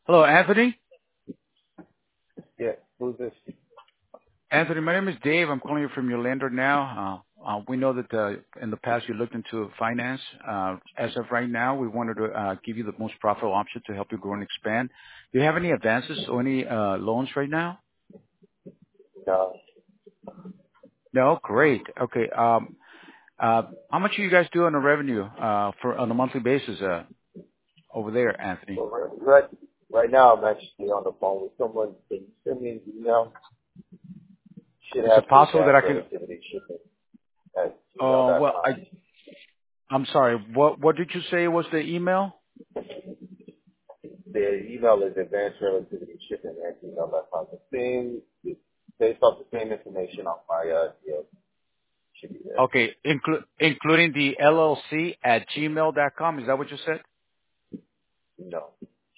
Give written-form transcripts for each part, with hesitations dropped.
Hello, Anthony. Yeah, who's this? Anthony, my name is Dave. I'm calling you from your lender now. We know that in the past you looked into finance. As of right now, we wanted to give you the most profitable option to help you grow and expand. Do you have any advances or any loans right now? No, No? Great. Okay. How much do you guys do on the revenue for on a monthly basis over there, Anthony? well, right now I'm actually on the phone with someone. Can you send me an email? Should Is have it the possible that advanced I can? relativity shipping at Well, gmail.com. I'm sorry. What did you say was the email? The email is advanced relativity shipping at gmail.com. The same, based off the same information on my deal, should be there. Okay, including the LLC at gmail.com. Is that what you said? No,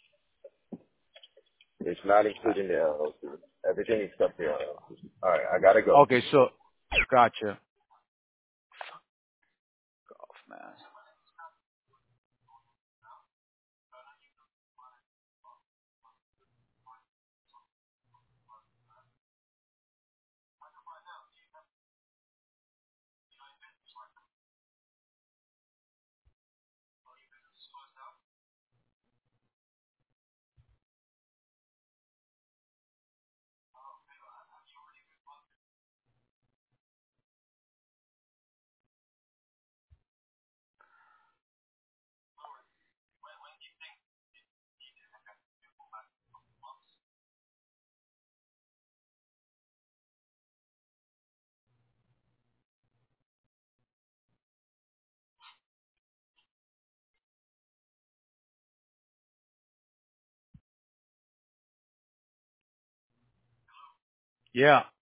it's not including the LLC. Everything except the LLC. All right, I gotta go. Okay, so gotcha. Oh, man. Yeah.